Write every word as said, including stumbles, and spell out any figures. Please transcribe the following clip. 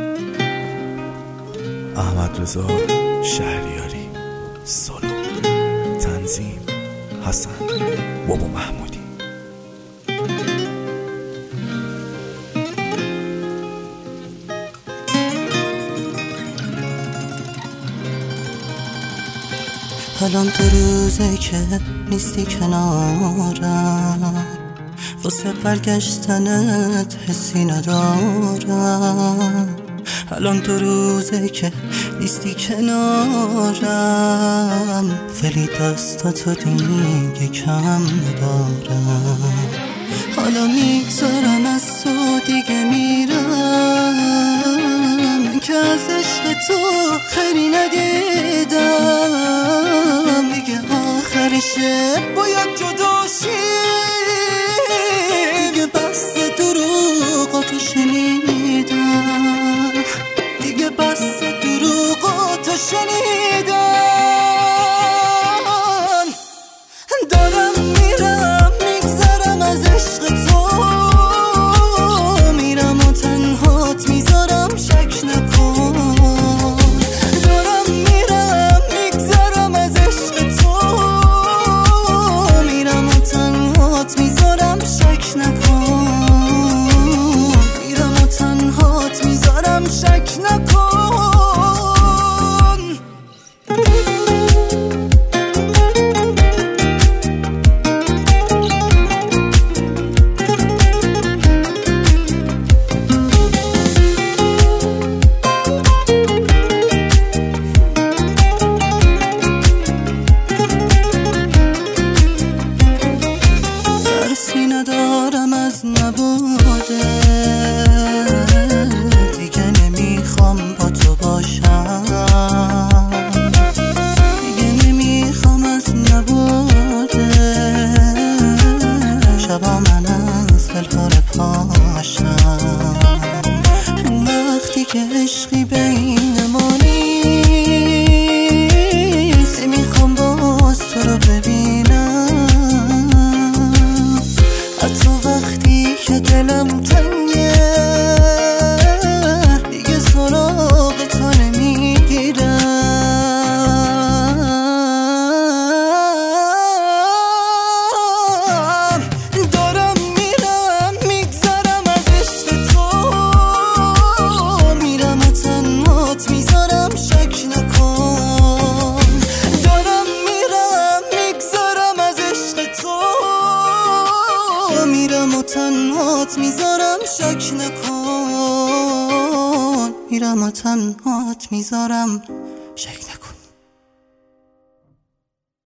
احمد رضا شهریاری، سولو، تنظیم حسن بابا محمودی. الان تو روزه که نیستی کنارم، واسه برگشتنت حسی ندارم. الان تو روزه که نیستی کنارم، ولی دستاتو دیگه کم ندارم. حالا میگذارم از تو دیگه میرم، که از عشق تو خیلی ندیدم. دیگه آخرشه باید جدا شی، دیگه بس دروغاتو شنیدم، دیگه بس دروغاتو شنیدم. دارم میرم میگذرم از عشق تو، میرم و تنهات میذارم شک نکن. دارم میرم میگذرم از عشق تو، میرم و تنهات میذارم شک نکن. میرم و تنهات میذارم شک نکن. ترسی ندارم از نبوده، دیگه نمیخوام با تو باشم. دیگه نمیخوام از نبوده، شبا من از دلهاره پاشم. وقتی که عشقی بین ما نیست، نمیخوام باز تو رو ببینم. حتی وقتی که دلم تنگه، دیگه سراغ تو نمیگیرم. دارم میرم میگذرم از عشق تو، میرم و تنهات میذارم شک نکن. دارم میرم میگذرم از عشق تو، میرم و تنهات میذارم شک نکن. میرم و تنهات میذارم شک نکن.